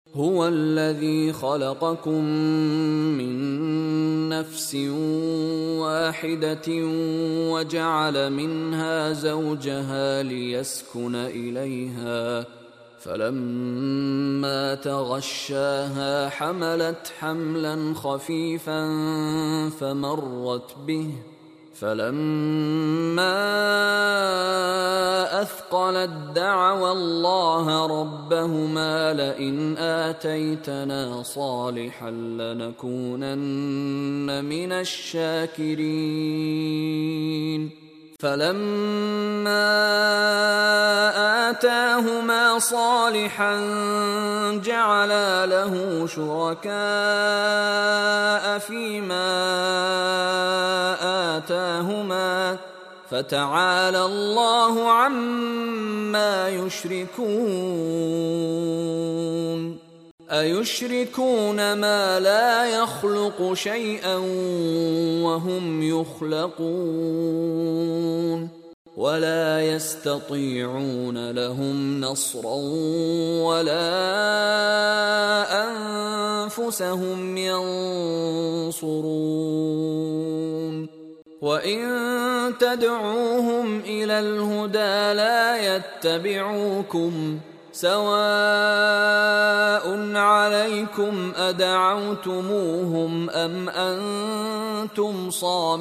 هو الذي خلقكم من نفس واحدة وجعل منها زوجها ليسكن إليها، فلما تغشاها حملت حملا خفيفا فمرت به، فلما أثقلت دعوا الله ربهما لئن آتيتنا صالحا لنكونن من الشاكرين. فلما آتاهما صالحا جعلا له شركاء فيما آتاهما، فتعالى الله عما يشركون. أيشركون ما لا يخلق شيئا وهم يخلقون، ولا يستطيعون لهم نصرا ولا أنفسهم ينصرون. وإن تدعوهم إلى الهدى لا يتبعوكم، سواء عليكم أدعوتموهم أم أنتم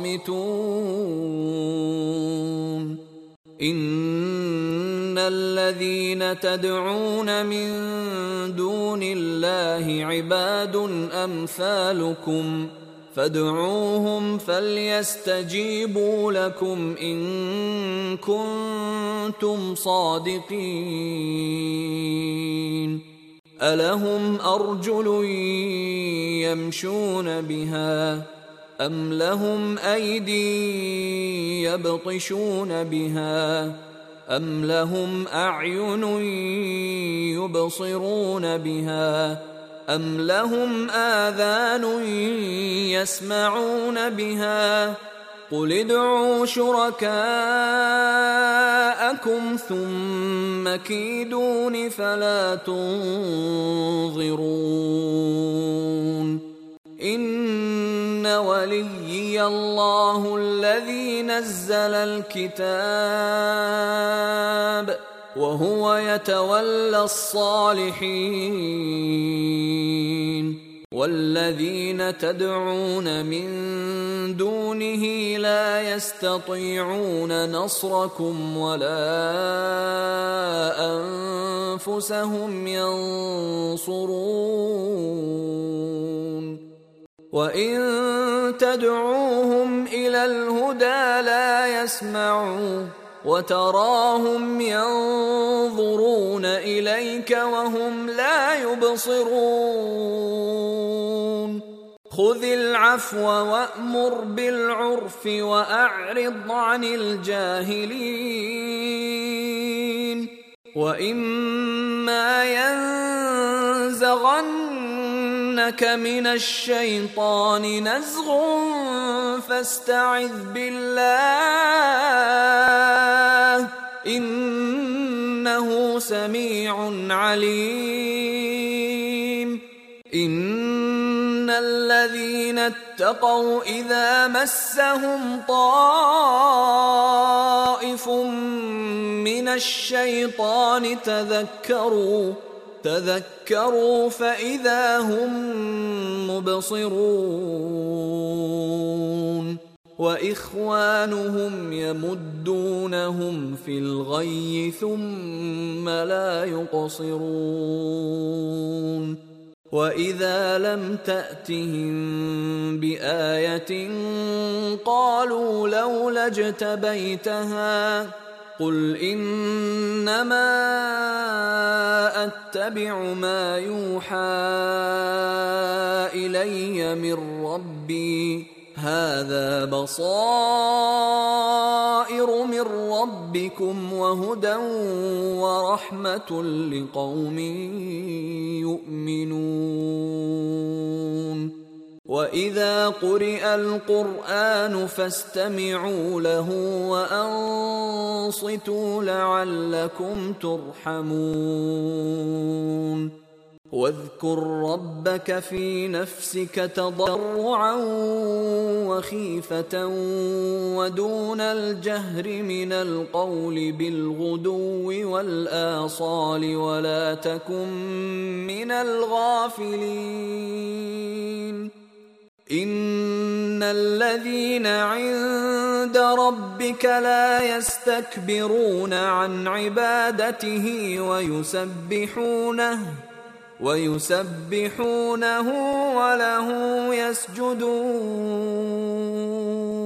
صامتون. إن الذين تدعون من دون الله عباد أمثالكم، فادعوهم فليستجيبوا لكم إن كنتم صادقين. ألهم أرجل يمشون بها أم لهم أيدي يبطشون بها أم لهم أعين يبصرون بها أم لهم آذان يسمعون بها؟ قل ادعوا شركاءكم ثم كيدون فلا تنظرون. إن وليي الله الذي نزل الكتاب وهو يتولى الصالحين. والذين تدعون من دونه لا يستطيعون نصركم ولا أنفسهم ينصرون. وإن تدعوهم إلى الهدى لا يسمعوا، وتراهم ينظرون إليك وهم لا يبصرون. خذ العفو وأمر بالعرف وأعرض عن الجاهلين. وإما ينزغنك من الشيطان نزغ فاستعذ بالله إنه سميع عليم. إن الذين اتقوا إذا مسهم طائف من الشيطان تذكروا فإذا هم مبصرون. وإخوانهم يمدونهم في الغي ثم لا يقصرون. وإذا لم تأتهم بآية قالوا لولا اجتبيتها قل إنما أتبع ما يوحى إلي من ربي هذا بصائر من ربكم وهدى ورحمة لقوم يؤمنون. وإذا قرئ القرآن فاستمعوا له وأنصتوا لعلكم ترحمون. واذكر ربك في نفسك تضرعا وخيفة ودون الجهر من القول بالغدو والآصال ولا تكن من الغافلين إن الذين عند ربك لا يستكبرون عن عبادته ويسبحونه وله يسجدون